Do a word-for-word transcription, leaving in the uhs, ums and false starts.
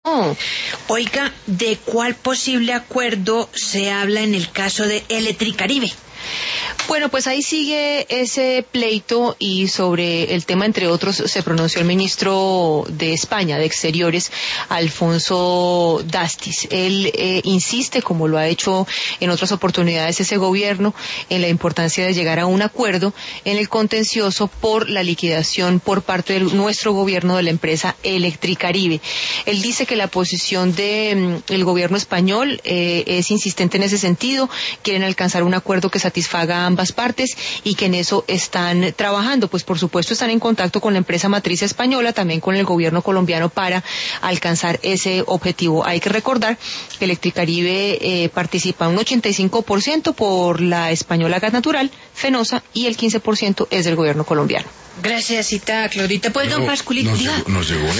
Oh, oiga, ¿de cuál posible acuerdo se habla en el caso de Electricaribe? Bueno, pues ahí sigue ese pleito y sobre el tema, entre otros, se pronunció el ministro de España, de Exteriores, Alfonso Dastis. Él eh, insiste, como lo ha hecho en otras oportunidades ese gobierno, en la importancia de llegar a un acuerdo en el contencioso por la liquidación por parte de nuestro gobierno de la empresa Electricaribe. Él dice que la posición del de, gobierno español eh, es insistente en ese sentido, quieren alcanzar un acuerdo que satisfaga a ambas partes y que en eso están trabajando. Pues por supuesto están en contacto con la empresa matriz española, también con el gobierno colombiano para alcanzar ese objetivo. Hay que recordar que Electricaribe eh, participa un ochenta y cinco por ciento por la española Gas Natural, Fenosa, y el quince por ciento es del gobierno colombiano. Gracias, Cita, Claudita. Pues, no, don Pascualito, nos diga. llegó, nos llegó